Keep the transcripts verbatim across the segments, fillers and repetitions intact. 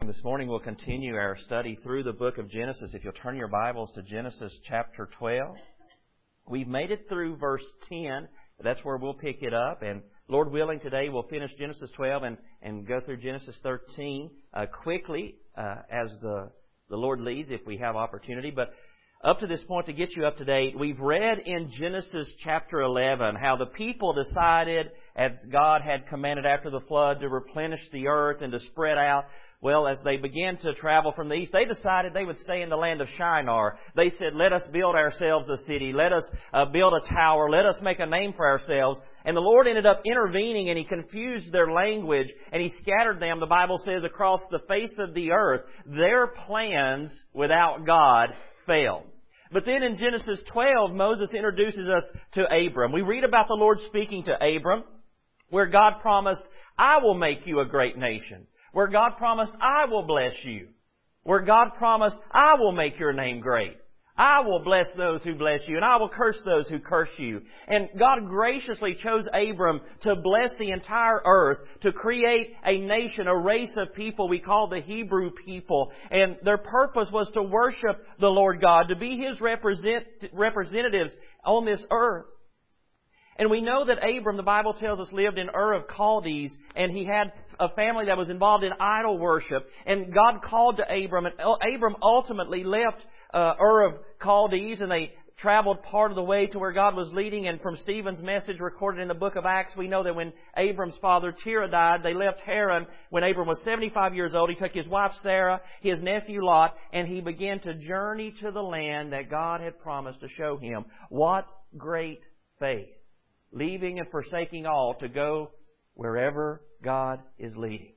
This morning we'll continue our study through the book of Genesis. If you'll turn your Bibles to Genesis chapter twelve. We've made it through verse ten. That's where we'll pick it up. And Lord willing, today we'll finish Genesis twelve and, and go through Genesis thirteen uh, quickly uh, as the, the Lord leads if we have opportunity. But up to this point, to get you up to date, we've read in Genesis chapter eleven how the people decided, as God had commanded after the flood, to replenish the earth and to spread out. Well, as they began to travel from the east, they decided they would stay in the land of Shinar. They said, let us build ourselves a city. Let us uh, build a tower. Let us make a name for ourselves. And the Lord ended up intervening, and He confused their language, and He scattered them, the Bible says, across the face of the earth. Their plans without God failed. But then in Genesis twelve, Moses introduces us to Abram. We read about the Lord speaking to Abram, where God promised, I will make you a great nation. Where God promised, I will bless you. Where God promised, I will make your name great. I will bless those who bless you, and I will curse those who curse you. And God graciously chose Abram to bless the entire earth, to create a nation, a race of people we call the Hebrew people. And their purpose was to worship the Lord God, to be His represent, representatives on this earth. And we know that Abram, the Bible tells us, lived in Ur of Chaldees, and he had a family that was involved in idol worship. And God called to Abram, and Abram ultimately left uh, Ur of Chaldees, and they traveled part of the way to where God was leading. And from Stephen's message recorded in the book of Acts, we know that when Abram's father Terah died, they left Haran. When Abram was seventy-five years old, he took his wife Sarah, his nephew Lot, and he began to journey to the land that God had promised to show him. What great faith! Leaving and forsaking all to go wherever God is leading.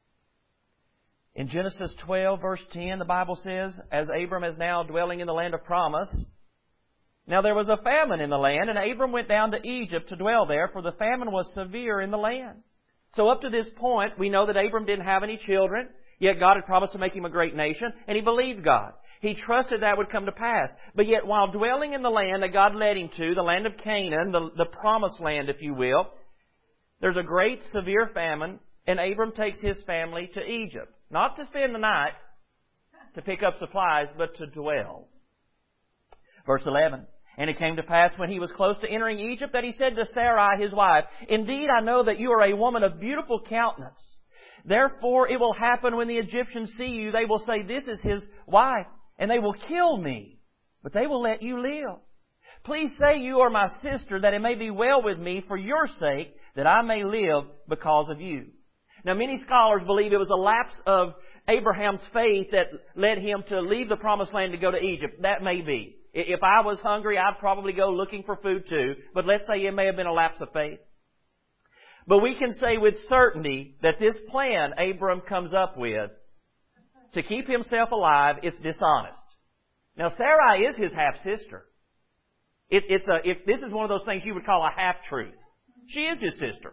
In Genesis twelve, verse ten, the Bible says, as Abram is now dwelling in the land of promise, now there was a famine in the land, and Abram went down to Egypt to dwell there, for the famine was severe in the land. So up to this point, we know that Abram didn't have any children, yet God had promised to make him a great nation, and he believed God. He trusted that would come to pass. But yet, while dwelling in the land that God led him to, the land of Canaan, the, the promised land, if you will, there's a great severe famine, and Abram takes his family to Egypt. Not to spend the night, to pick up supplies, but to dwell. Verse eleven. And it came to pass when he was close to entering Egypt that he said to Sarai, his wife, Indeed, I know that you are a woman of beautiful countenance. Therefore, it will happen when the Egyptians see you, they will say, This is his wife. And they will kill me, but they will let you live. Please say you are my sister, that it may be well with me for your sake, that I may live because of you. Now, many scholars believe it was a lapse of Abraham's faith that led him to leave the promised land to go to Egypt. That may be. If I was hungry, I'd probably go looking for food too. But let's say it may have been a lapse of faith. But we can say with certainty that this plan Abram comes up with to keep himself alive, it's dishonest. Now, Sarai is his half-sister. It, it's a, if this is one of those things you would call a half-truth. She is his sister.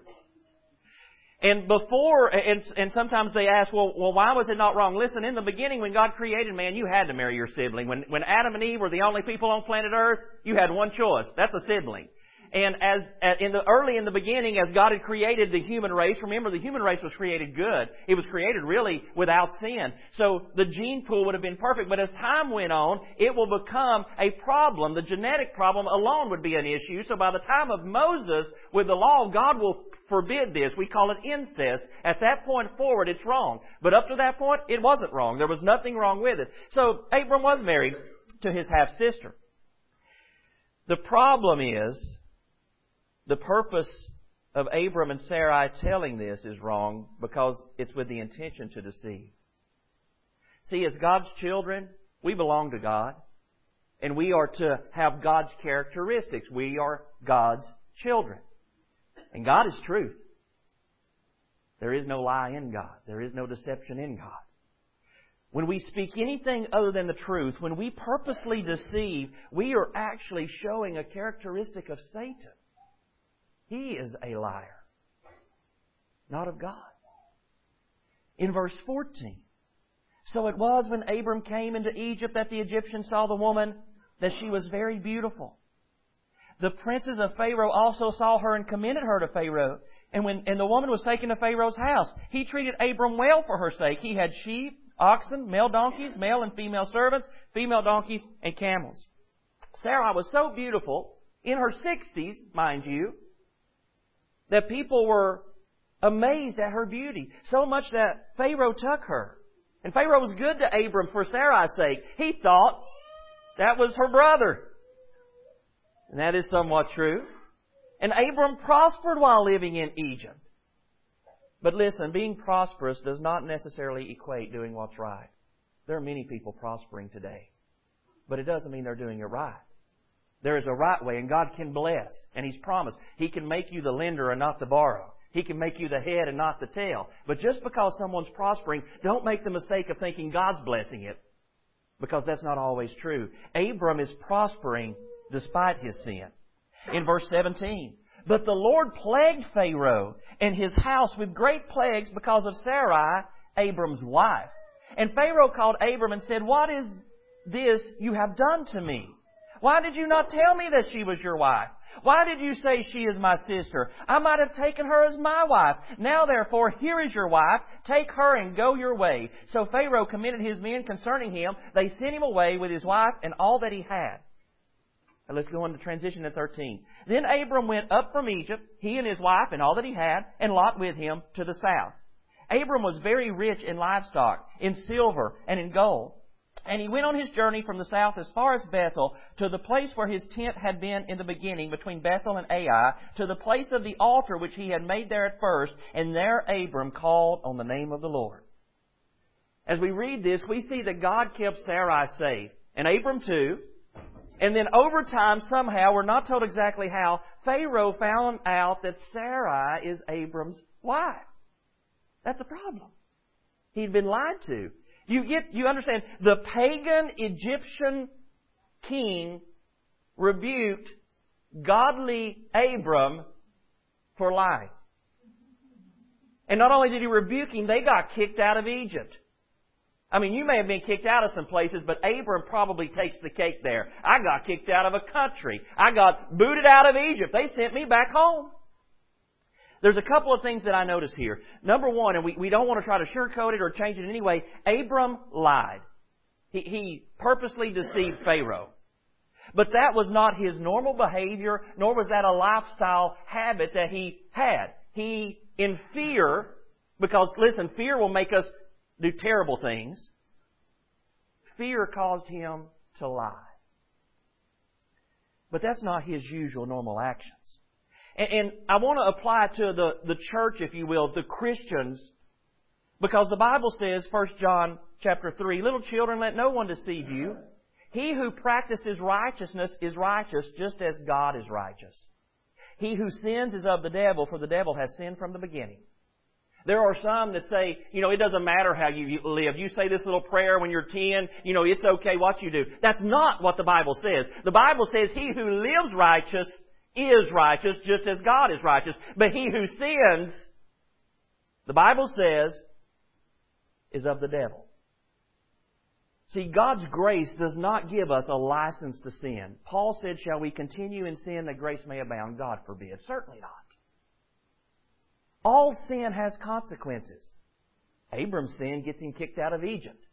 And before, and, and sometimes they ask, well, well, why was it not wrong? Listen, in the beginning when God created man, you had to marry your sibling. When, when Adam and Eve were the only people on planet Earth, you had one choice. That's a sibling. And as in the early in the beginning, as God had created the human race, remember the human race was created good. It was created really without sin. So the gene pool would have been perfect. But as time went on, it will become a problem. The genetic problem alone would be an issue. So by the time of Moses, with the law, God will forbid this. We call it incest. At that point forward, it's wrong. But up to that point, it wasn't wrong. There was nothing wrong with it. So Abram was married to his half-sister. The problem is, the purpose of Abram and Sarai telling this is wrong because it's with the intention to deceive. See, as God's children, we belong to God, and we are to have God's characteristics. We are God's children. And God is truth. There is no lie in God. There is no deception in God. When we speak anything other than the truth, when we purposely deceive, we are actually showing a characteristic of Satan. He is a liar, not of God. In verse fourteen, So it was when Abram came into Egypt that the Egyptians saw the woman, that she was very beautiful. The princes of Pharaoh also saw her and commended her to Pharaoh. And when and the woman was taken to Pharaoh's house, he treated Abram well for her sake. He had sheep, oxen, male donkeys, male and female servants, female donkeys, and camels. Sarai was so beautiful, in her sixties, mind you, that people were amazed at her beauty. So much that Pharaoh took her. And Pharaoh was good to Abram for Sarai's sake. He thought that was her brother. And that is somewhat true. And Abram prospered while living in Egypt. But listen, being prosperous does not necessarily equate doing what's right. There are many people prospering today. But it doesn't mean they're doing it right. There is a right way, and God can bless. And He's promised. He can make you the lender and not the borrower. He can make you the head and not the tail. But just because someone's prospering, don't make the mistake of thinking God's blessing it. Because that's not always true. Abram is prospering despite his sin. In verse seventeen, but the Lord plagued Pharaoh and his house with great plagues because of Sarai, Abram's wife. And Pharaoh called Abram and said, what is this you have done to me? Why did you not tell me that she was your wife? Why did you say she is my sister? I might have taken her as my wife. Now therefore, here is your wife. Take her and go your way. So Pharaoh commended his men concerning him. They sent him away with his wife and all that he had. Now let's go on to transition to thirteen. Then Abram went up from Egypt, he and his wife and all that he had, and Lot with him to the south. Abram was very rich in livestock, in silver, and in gold. And he went on his journey from the south as far as Bethel, to the place where his tent had been in the beginning, between Bethel and Ai, to the place of the altar which he had made there at first, and there Abram called on the name of the Lord. As we read this, we see that God kept Sarai safe, and Abram too. And then over time, somehow, we're not told exactly how, Pharaoh found out that Sarai is Abram's wife. That's a problem. He'd been lied to. You get, you understand, the pagan Egyptian king rebuked godly Abram for lying. And not only did he rebuke him, they got kicked out of Egypt. I mean, you may have been kicked out of some places, but Abram probably takes the cake there. I got kicked out of a country. I got booted out of Egypt. They sent me back home. There's a couple of things that I notice here. Number one, and we, we don't want to try to sugarcoat it or change it in any way, Abram lied. He, he purposely deceived Pharaoh. But that was not his normal behavior, nor was that a lifestyle habit that he had. He, in fear, because listen, fear will make us do terrible things. Fear caused him to lie. But that's not his usual normal actions. And, and I want to apply it to the, the church, if you will, the Christians, because the Bible says, First John chapter three, little children, let no one deceive you. He who practices righteousness is righteous, just as God is righteous. He who sins is of the devil, for the devil has sinned from the beginning. There are some that say, you know, it doesn't matter how you live. You say this little prayer when you're ten, you know, it's okay what you do. That's not what the Bible says. The Bible says he who lives righteous is righteous, just as God is righteous. But he who sins, the Bible says, is of the devil. See, God's grace does not give us a license to sin. Paul said, shall we continue in sin that grace may abound? God forbid. Certainly not. All sin has consequences. Abram's sin gets him kicked out of Egypt.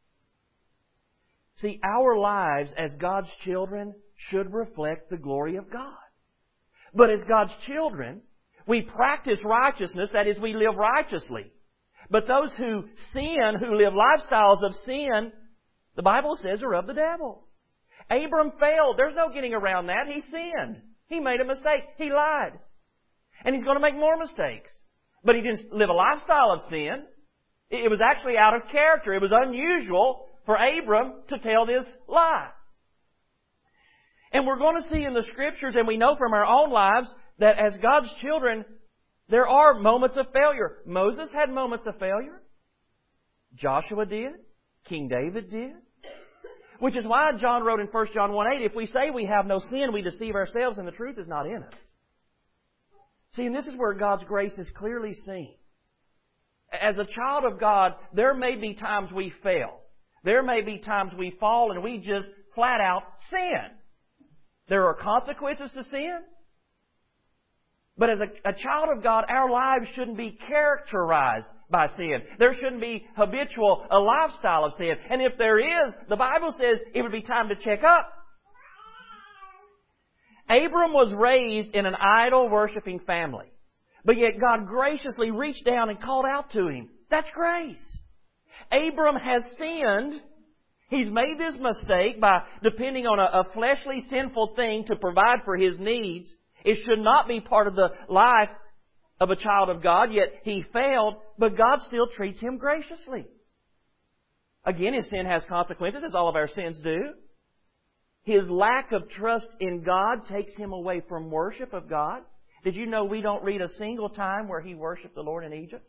See, our lives as God's children should reflect the glory of God. But as God's children, we practice righteousness, that is, we live righteously. But those who sin, who live lifestyles of sin, the Bible says are of the devil. Abram failed. There's no getting around that. He sinned. He made a mistake. He lied. And he's going to make more mistakes. But he didn't live a lifestyle of sin. It was actually out of character. It was unusual for Abram to tell this lie. And we're going to see in the Scriptures, and we know from our own lives, that as God's children, there are moments of failure. Moses had moments of failure. Joshua did. King David did. Which is why John wrote in First John one eight, if we say we have no sin, we deceive ourselves and the truth is not in us. See, and this is where God's grace is clearly seen. As a child of God, there may be times we fail. There may be times we fall and we just flat out sin. There are consequences to sin. But as a, a child of God, our lives shouldn't be characterized by sin. There shouldn't be habitual a lifestyle of sin. And if there is, the Bible says it would be time to check up. Abram was raised in an idol-worshiping family. But yet God graciously reached down and called out to him. That's grace. Abram has sinned. He's made this mistake by depending on a, a fleshly, sinful thing to provide for his needs. It should not be part of the life of a child of God, yet he failed, but God still treats him graciously. Again, his sin has consequences, as all of our sins do. His lack of trust in God takes him away from worship of God. Did you know we don't read a single time where he worshiped the Lord in Egypt?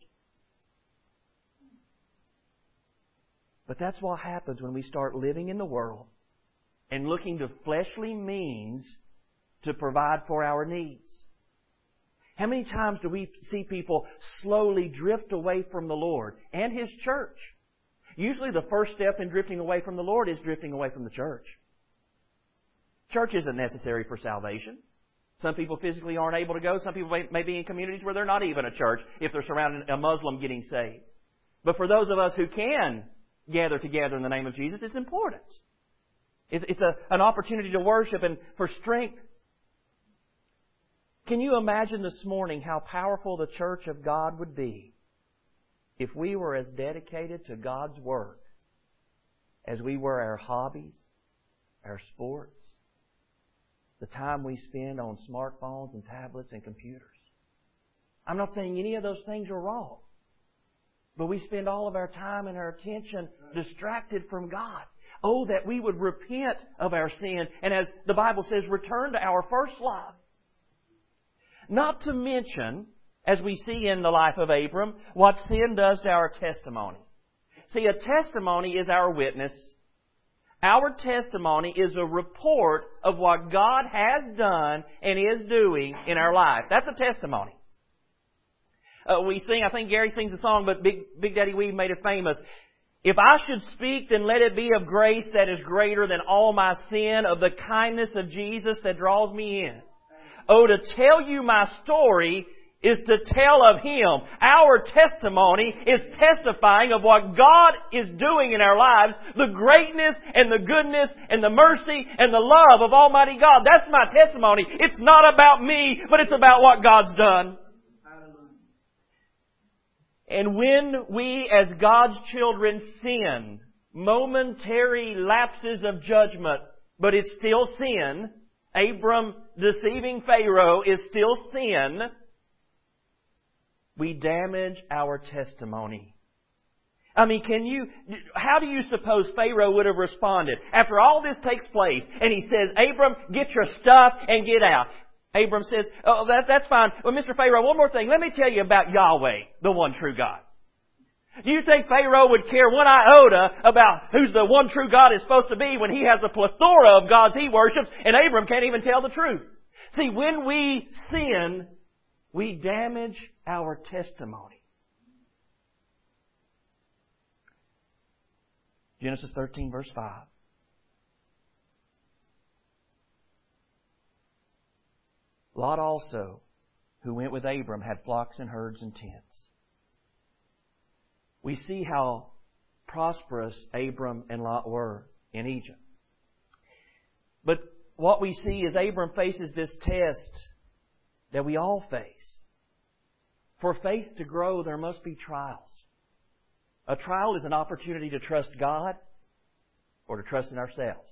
But that's what happens when we start living in the world and looking to fleshly means to provide for our needs. How many times do we see people slowly drift away from the Lord and His church? Usually the first step in drifting away from the Lord is drifting away from the church. Church isn't necessary for salvation. Some people physically aren't able to go. Some people may be in communities where they're not even a church if they're surrounding a Muslim getting saved. But for those of us who can gather together in the name of Jesus, it's important. It's, it's a, an opportunity to worship and for strength. Can you imagine this morning how powerful the church of God would be if we were as dedicated to God's work as we were our hobbies, our sports, the time we spend on smartphones and tablets and computers? I'm not saying any of those things are wrong. But we spend all of our time and our attention distracted from God. Oh, that we would repent of our sin and, as the Bible says, return to our first love. Not to mention, as we see in the life of Abram, what sin does to our testimony. See, a testimony is our witness. Our testimony is a report of what God has done and is doing in our life. That's a testimony. Uh, we sing, I think Gary sings a song, but Big, Big Daddy Weave made it famous. If I should speak, then let it be of grace that is greater than all my sin, of the kindness of Jesus that draws me in. Oh, to tell you my story is to tell of Him. Our testimony is testifying of what God is doing in our lives, the greatness and the goodness and the mercy and the love of Almighty God. That's my testimony. It's not about me, but it's about what God's done. And when we as God's children sin, momentary lapses of judgment, but it's still sin, Abram deceiving Pharaoh is still sin, we damage our testimony. I mean, can you, how do you suppose Pharaoh would have responded? After all this takes place, and he says, Abram, get your stuff and get out. Abram says, oh, that, that's fine. Well, Mister Pharaoh, one more thing. Let me tell you about Yahweh, the one true God. Do you think Pharaoh would care one iota about who's the one true God is supposed to be when he has a plethora of gods he worships and Abram can't even tell the truth? See, when we sin, we damage our testimony. Genesis thirteen, verse five. Lot also, who went with Abram, had flocks and herds and tents. We see how prosperous Abram and Lot were in Egypt. But what we see is Abram faces this test that we all face. For faith to grow, there must be trials. A trial is an opportunity to trust God or to trust in ourselves.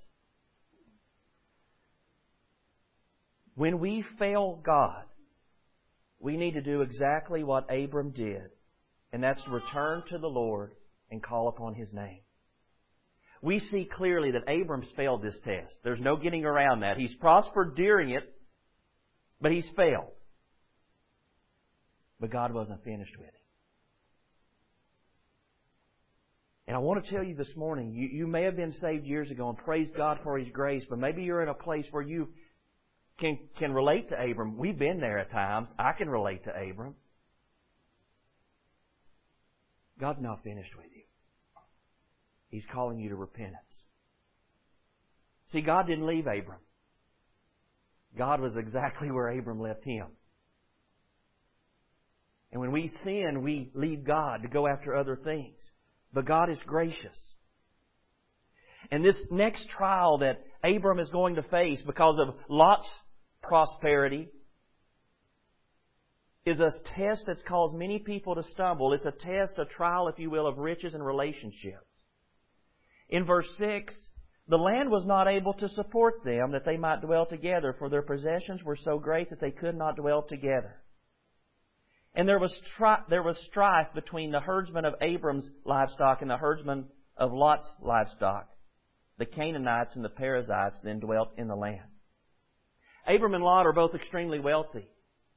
When we fail God, we need to do exactly what Abram did, and that's to return to the Lord and call upon His name. We see clearly that Abram's failed this test. There's no getting around that. He's prospered during it, but he's failed. But God wasn't finished with him. And I want to tell you this morning, you, you may have been saved years ago and praise God for His grace, but maybe you're in a place where you Can, can relate to Abram. We've been there at times. I can relate to Abram. God's not finished with you. He's calling you to repentance. See, God didn't leave Abram. God was exactly where Abram left him. And when we sin, we leave God to go after other things. But God is gracious. And this next trial that Abram is going to face because of Lot's prosperity is a test that's caused many people to stumble. It's a test, a trial, if you will, of riches and relationships. In verse six, the land was not able to support them that they might dwell together, for their possessions were so great that they could not dwell together. And there was, tri- there was strife between the herdsmen of Abram's livestock and the herdsmen of Lot's livestock. The Canaanites and the Perizzites then dwelt in the land. Abram and Lot are both extremely wealthy.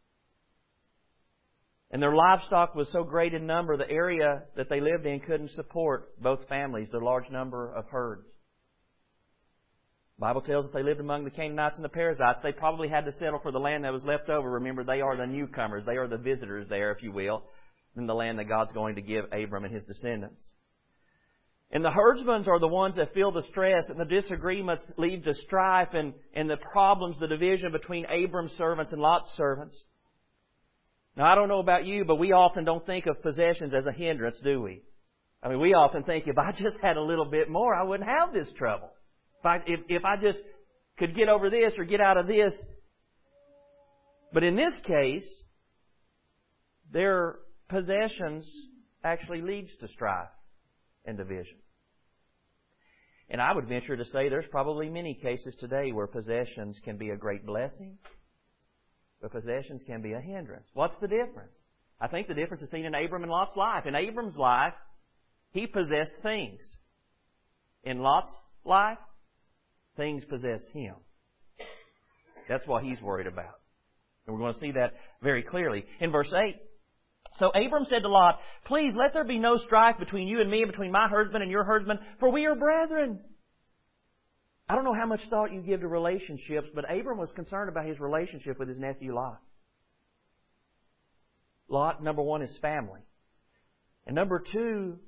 And their livestock was so great in number, the area that they lived in couldn't support both families, the large number of herds. The Bible tells us they lived among the Canaanites and the Perizzites. They probably had to settle for the land that was left over. Remember, they are the newcomers. They are the visitors there, if you will, in the land that God's going to give Abram and his descendants. And the herdsmen are the ones that feel the stress, and the disagreements lead to strife and, and the problems, the division between Abram's servants and Lot's servants. Now, I don't know about you, but we often don't think of possessions as a hindrance, do we? I mean, we often think, if I just had a little bit more, I wouldn't have this trouble. If I, if, if I just could get over this or get out of this. But in this case, their possessions actually leads to strife and division. And I would venture to say there's probably many cases today where possessions can be a great blessing, but possessions can be a hindrance. What's the difference? I think the difference is seen in Abram and Lot's life. In Abram's life, he possessed things. In Lot's life, things possessed him. That's what he's worried about. And we're going to see that very clearly. In verse eight, so Abram said to Lot, please let there be no strife between you and me, and between my herdsmen and your herdsmen, for we are brethren. I don't know how much thought you give to relationships, but Abram was concerned about his relationship with his nephew Lot. Lot, number one, is family. And number two,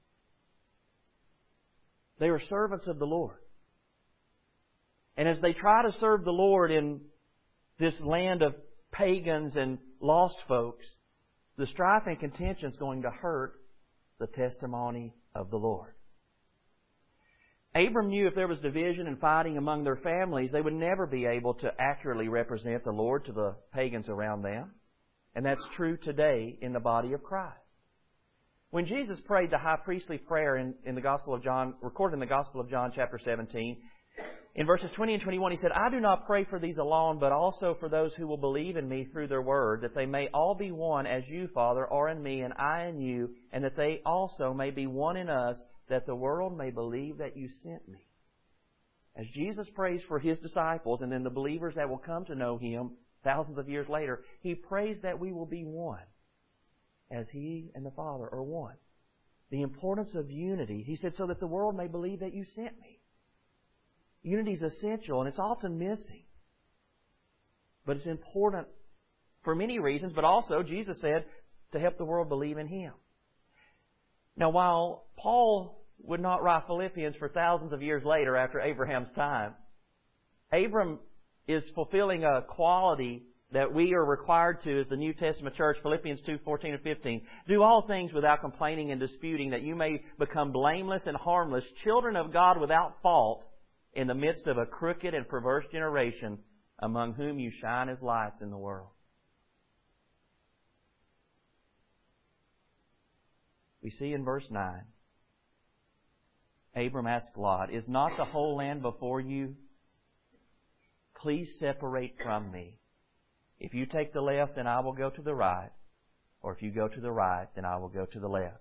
they are servants of the Lord. And as they try to serve the Lord in this land of pagans and lost folks, the strife and contention is going to hurt the testimony of the Lord. Abram knew if there was division and fighting among their families, they would never be able to accurately represent the Lord to the pagans around them. And that's true today in the body of Christ. When Jesus prayed the high priestly prayer in, in the Gospel of John, recorded in the Gospel of John chapter seventeen, in verses twenty and twenty-one, He said, I do not pray for these alone, but also for those who will believe in Me through their word, that they may all be one as You, Father, are in Me, and I in You, and that they also may be one in us, that the world may believe that You sent Me. As Jesus prays for His disciples, and then the believers that will come to know Him thousands of years later, He prays that we will be one, as He and the Father are one. The importance of unity. He said, so that the world may believe that You sent Me. Unity is essential, and it's often missing. But it's important for many reasons, but also, Jesus said, to help the world believe in Him. Now, while Paul would not write Philippians for thousands of years later after Abraham's time, Abram is fulfilling a quality that we are required to as the New Testament church. Philippians two, fourteen and fifteen. Do all things without complaining and disputing, that you may become blameless and harmless, children of God without fault, in the midst of a crooked and perverse generation, among whom you shine as lights in the world. We see in verse nine, Abram asked Lot, is not the whole land before you? Please separate from me. If you take the left, then I will go to the right. Or if you go to the right, then I will go to the left.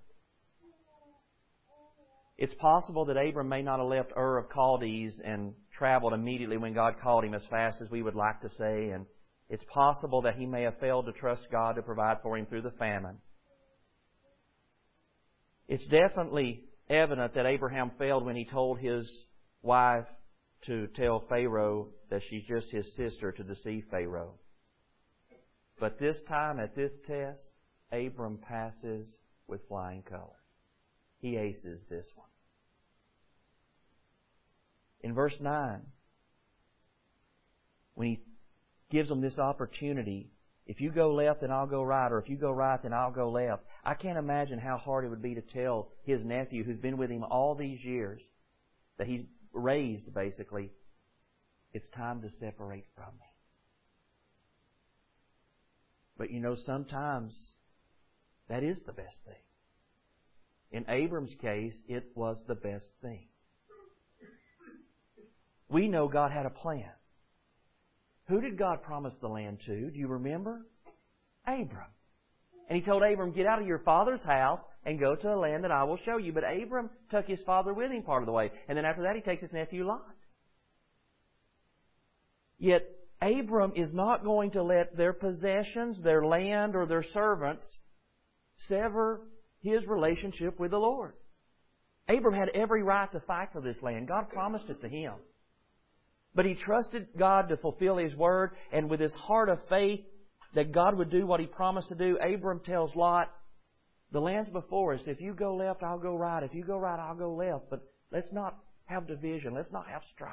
It's possible that Abram may not have left Ur of Chaldees and traveled immediately when God called him as fast as we would like to say. And it's possible that he may have failed to trust God to provide for him through the famine. It's definitely evident that Abraham failed when he told his wife to tell Pharaoh that she's just his sister to deceive Pharaoh. But this time, at this test, Abram passes with flying colors. He aces this one. In verse nine, when he gives them this opportunity, If you go left, then I'll go right, or if you go right, then I'll go left. I can't imagine how hard it would be to tell his nephew, who's been with him all these years, that he's raised, basically, it's time to separate from me. But you know, sometimes that is the best thing. In Abram's case, it was the best thing. We know God had a plan. Who did God promise the land to? Do you remember? Abram. And He told Abram, get out of your father's house and go to a land that I will show you. But Abram took his father with him part of the way. And then after that, he takes his nephew Lot. Yet, Abram is not going to let their possessions, their land, or their servants sever his relationship with the Lord. Abram had every right to fight for this land. God promised it to him. But he trusted God to fulfill His Word, and with his heart of faith that God would do what He promised to do, Abram tells Lot, the land's before us. If you go left, I'll go right. If you go right, I'll go left. But let's not have division. Let's not have strife.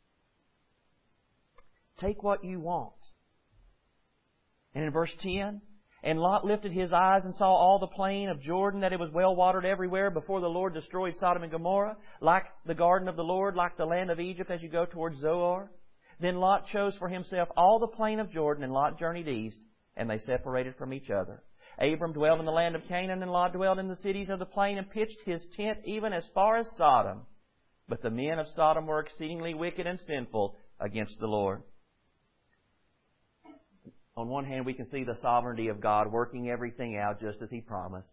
Take what you want. And in verse ten, and Lot lifted his eyes and saw all the plain of Jordan, that it was well watered everywhere before the Lord destroyed Sodom and Gomorrah, like the garden of the Lord, like the land of Egypt as you go towards Zoar. Then Lot chose for himself all the plain of Jordan, and Lot journeyed east, and they separated from each other. Abram dwelled in the land of Canaan, and Lot dwelled in the cities of the plain, and pitched his tent even as far as Sodom. But the men of Sodom were exceedingly wicked and sinful against the Lord. On one hand, we can see the sovereignty of God working everything out just as He promised.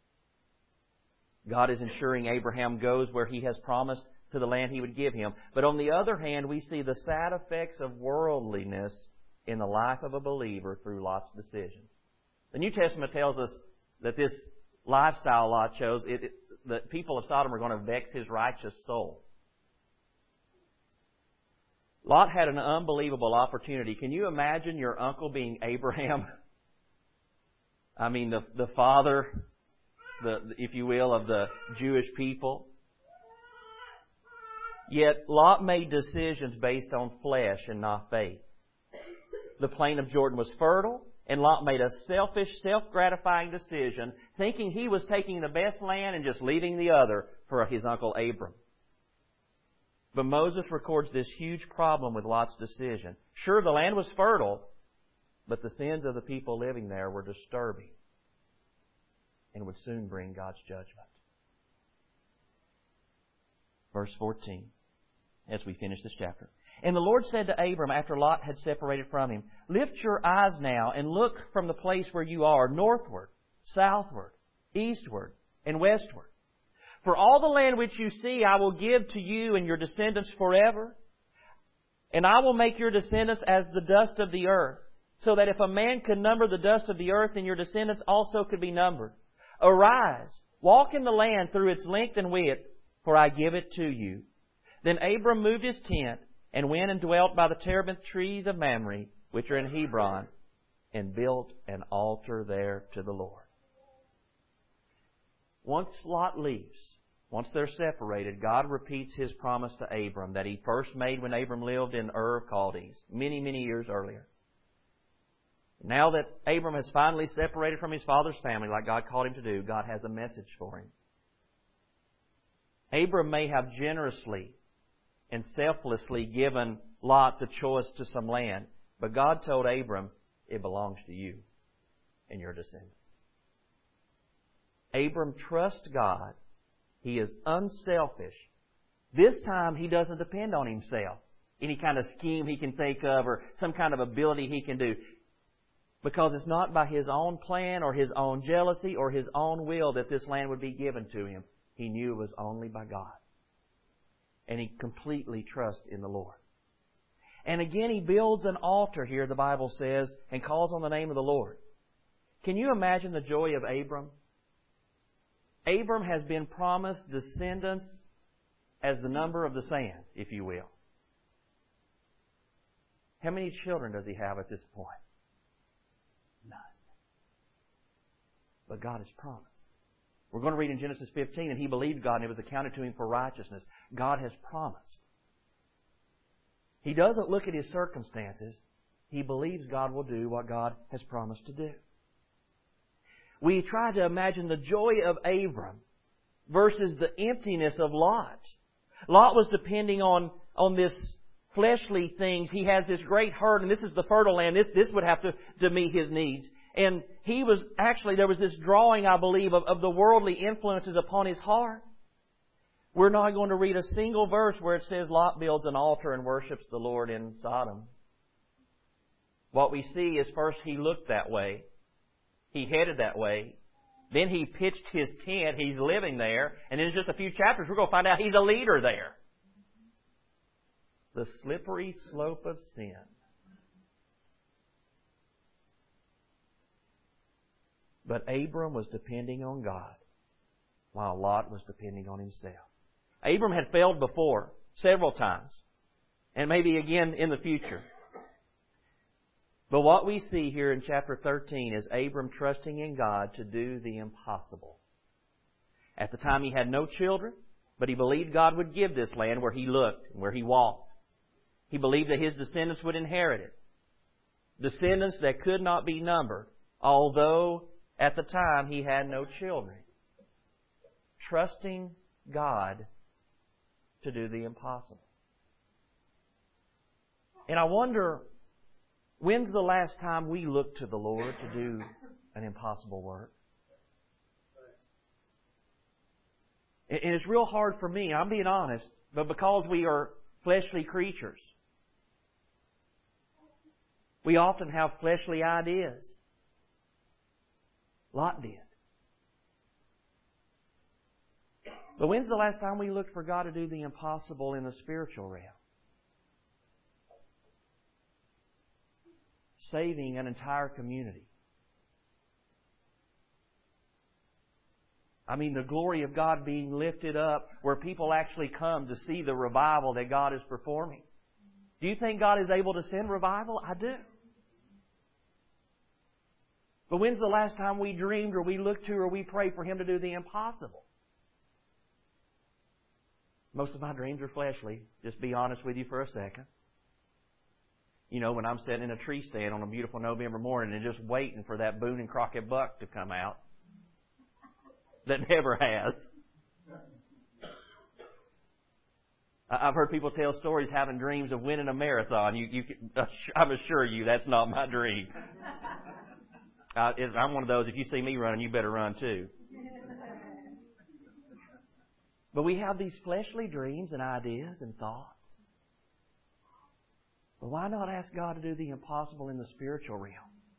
God is ensuring Abraham goes where He has promised to the land He would give him. But on the other hand, we see the sad effects of worldliness in the life of a believer through Lot's decision. The New Testament tells us that this lifestyle Lot chose, it, it, the people of Sodom are going to vex his righteous soul. Lot had an unbelievable opportunity. Can you imagine your uncle being Abraham? I mean, the, the father, the, if you will, of the Jewish people. Yet Lot made decisions based on flesh and not faith. The plain of Jordan was fertile, and Lot made a selfish, self-gratifying decision, thinking he was taking the best land and just leaving the other for his uncle Abram. But Moses records this huge problem with Lot's decision. Sure, the land was fertile, but the sins of the people living there were disturbing and would soon bring God's judgment. Verse fourteen, as we finish this chapter. And the Lord said to Abram, after Lot had separated from him, lift your eyes now and look from the place where you are, northward, southward, eastward, and westward. For all the land which you see I will give to you and your descendants forever. And I will make your descendants as the dust of the earth, so that if a man could number the dust of the earth, then your descendants also could be numbered. Arise, walk in the land through its length and width, for I give it to you. Then Abram moved his tent and went and dwelt by the terebinth trees of Mamre, which are in Hebron, and built an altar there to the Lord. Once Lot leaves, once they're separated, God repeats His promise to Abram that He first made when Abram lived in Ur of Chaldees, many, many years earlier. Now that Abram has finally separated from his father's family like God called him to do, God has a message for him. Abram may have generously and selflessly given Lot the choice to some land, but God told Abram, it belongs to you and your descendants. Abram trusts God. He is unselfish. This time he doesn't depend on himself, any kind of scheme he can think of or some kind of ability he can do. Because it's not by his own plan or his own jealousy or his own will that this land would be given to him. He knew it was only by God. And he completely trusts in the Lord. And again, he builds an altar here, the Bible says, and calls on the name of the Lord. Can you imagine the joy of Abram? Abram has been promised descendants as the number of the sand, if you will. How many children does he have at this point? None. But God has promised. We're going to read in Genesis fifteen, and he believed God and it was accounted to him for righteousness. God has promised. He doesn't look at his circumstances. he believes God will do what God has promised to do. We try to imagine the joy of Abram versus the emptiness of Lot. Lot was depending on, on this fleshly things. He has this great herd, and this is the fertile land. This, this would have to, to meet his needs. And he was, actually, there was this drawing, I believe, of, of the worldly influences upon his heart. We're not going to read a single verse where it says Lot builds an altar and worships the Lord in Sodom. What we see is first he looked that way. He headed that way. Then he pitched his tent. He's living there. And in just a few chapters, we're going to find out he's a leader there. The slippery slope of sin. But Abram was depending on God, while Lot was depending on himself. Abram had failed before, several times, and maybe again in the future. But what we see here in chapter thirteen is Abram trusting in God to do the impossible. At the time he had no children, but he believed God would give this land where he looked and where he walked. He believed that his descendants would inherit it. Descendants that could not be numbered, although at the time he had no children. Trusting God to do the impossible. And I wonder, when's the last time we looked to the Lord to do an impossible work? And it's real hard for me, I'm being honest, but because we are fleshly creatures, we often have fleshly ideas. Lot did. But when's the last time we looked for God to do the impossible in the spiritual realm? Saving an entire community. I mean, the glory of God being lifted up where people actually come to see the revival that God is performing. Do you think God is able to send revival? I do. But when's the last time we dreamed or we looked to or we prayed for Him to do the impossible? Most of my dreams are fleshly. Just be honest with you for a second. You know, when I'm sitting in a tree stand on a beautiful November morning and just waiting for that Boone and Crockett buck to come out. That never has. I've heard people tell stories having dreams of winning a marathon. You, you, I'm assure you that's not my dream. I, I'm one of those, if you see me running, you better run too. But we have these fleshly dreams and ideas and thoughts. But why not ask God to do the impossible in the spiritual realm?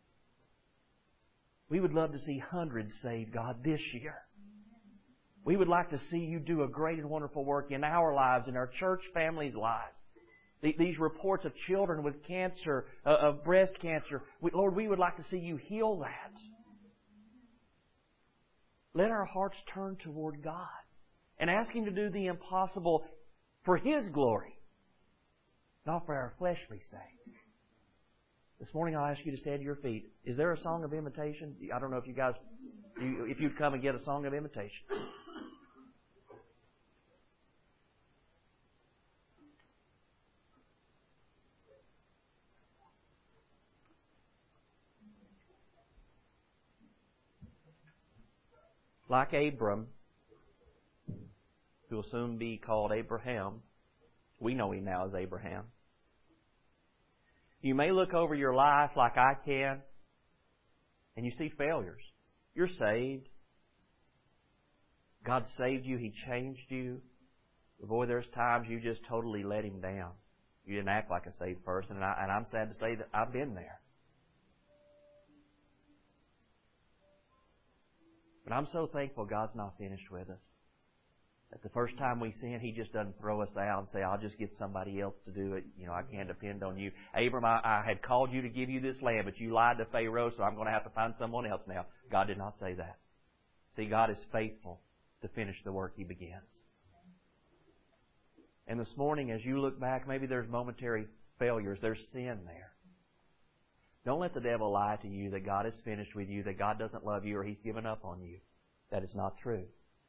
We would love to see hundreds saved, God, this year. We would like to see You do a great and wonderful work in our lives, in our church family's lives. These reports of children with cancer, uh, of breast cancer, we, Lord, we would like to see You heal that. Let our hearts turn toward God and ask Him to do the impossible for His glory, not for our fleshly sake. This morning I'll ask you to stand to your feet. Is there a song of invitation? I don't know if you guys, if you'd come and get a song of invitation. Like Abram, who will soon be called Abraham, we know him now as Abraham. You may look over your life like I can, and you see failures. You're saved. God saved you. He changed you. But boy, there's times you just totally let Him down. You didn't act like a saved person, and, I, and I'm sad to say that I've been there. But I'm so thankful God's not finished with us. That the first time we sin, He just doesn't throw us out and say, I'll just get somebody else to do it. You know, I can't depend on you. Abram, I, I had called you to give you this land, but you lied to Pharaoh, so I'm going to have to find someone else now. God did not say that. See, God is faithful to finish the work He begins. And this morning, as you look back, maybe there's momentary failures. There's sin there. Don't let the devil lie to you that God is finished with you, that God doesn't love you, or He's given up on you. That is not true.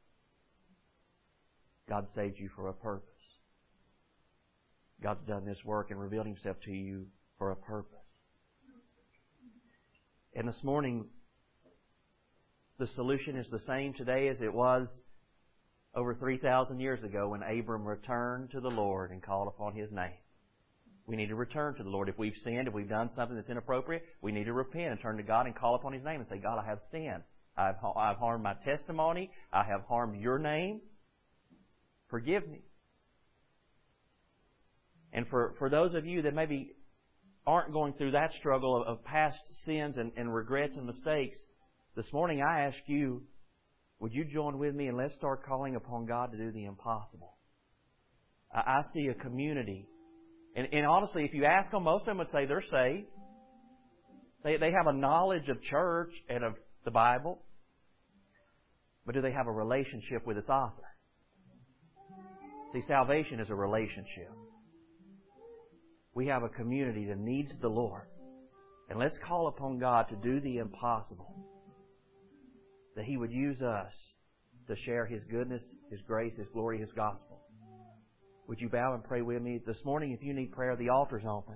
God saved you for a purpose. God's done this work and revealed Himself to you for a purpose. And this morning, the solution is the same today as it was over three thousand years ago when Abram returned to the Lord and called upon His name. We need to return to the Lord. If we've sinned, if we've done something that's inappropriate, we need to repent and turn to God and call upon His name and say, God, I have sinned. I've, I've harmed my testimony. I have harmed Your name. Forgive me. And for, for those of you that maybe aren't going through that struggle of, of past sins and, and regrets and mistakes, this morning I ask you, would you join with me and let's start calling upon God to do the impossible? I, I see a community. And, and honestly, if you ask them, most of them would say they're saved. They, they have a knowledge of church and of the Bible. But do they have a relationship with its author? See, salvation is a relationship. We have a community that needs the Lord. And let's call upon God to do the impossible. That He would use us to share His goodness, His grace, His glory, His gospel. Would you bow and pray with me? This morning, if you need prayer, the altar's open.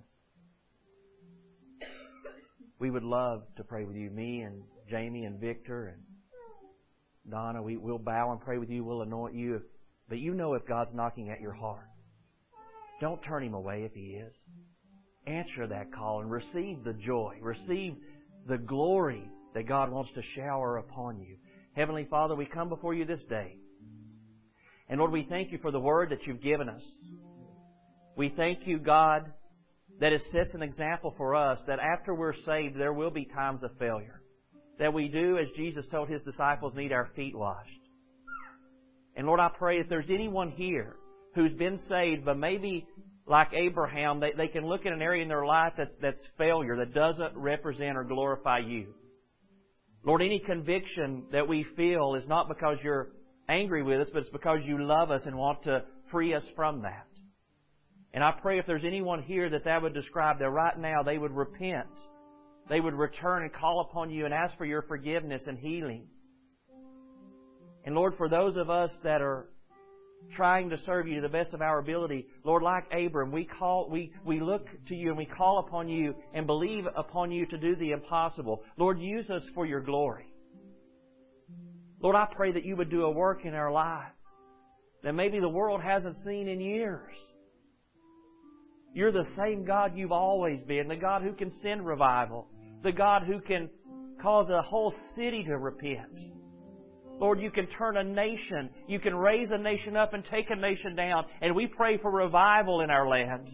We would love to pray with you. Me and Jamie and Victor and Donna, we, we'll bow and pray with you. We'll anoint you. But you know if God's knocking at your heart. Don't turn Him away if He is. Answer that call and receive the joy. Receive the glory that God wants to shower upon you. Heavenly Father, we come before You this day. And Lord, we thank You for the Word that You've given us. We thank You, God, that it sets an example for us that after we're saved, there will be times of failure. That we do, as Jesus told His disciples, need our feet washed. And Lord, I pray if there's anyone here who's been saved, but maybe like Abraham, they, they can look at an area in their life that's, that's failure, that doesn't represent or glorify You. Lord, any conviction that we feel is not because You're angry with us, but it's because You love us and want to free us from that. And I pray if there's anyone here that that would describe that right now they would repent. They would return and call upon You and ask for Your forgiveness and healing. And Lord, for those of us that are trying to serve You to the best of our ability, Lord, like Abram, we call, we, we look to You and we call upon You and believe upon You to do the impossible. Lord, use us for Your glory. Lord, I pray that You would do a work in our life that maybe the world hasn't seen in years. You're the same God You've always been, the God who can send revival, the God who can cause a whole city to repent. Lord, You can turn a nation, You can raise a nation up and take a nation down, and we pray for revival in our land.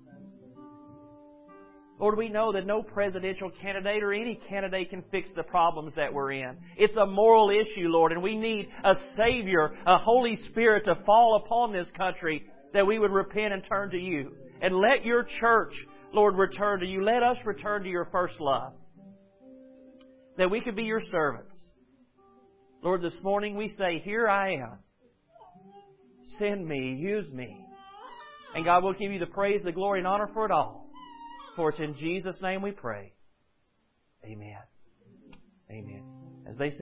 Lord, we know that no presidential candidate or any candidate can fix the problems that we're in. It's a moral issue, Lord, and we need a Savior, a Holy Spirit to fall upon this country that we would repent and turn to You. And let Your church, Lord, return to You. Let us return to Your first love. That we could be Your servants. Lord, this morning we say, here I am. Send me, use me. And God, we'll give You the praise, the glory, and honor for it all. For it's in Jesus' name we pray. Amen. Amen. As they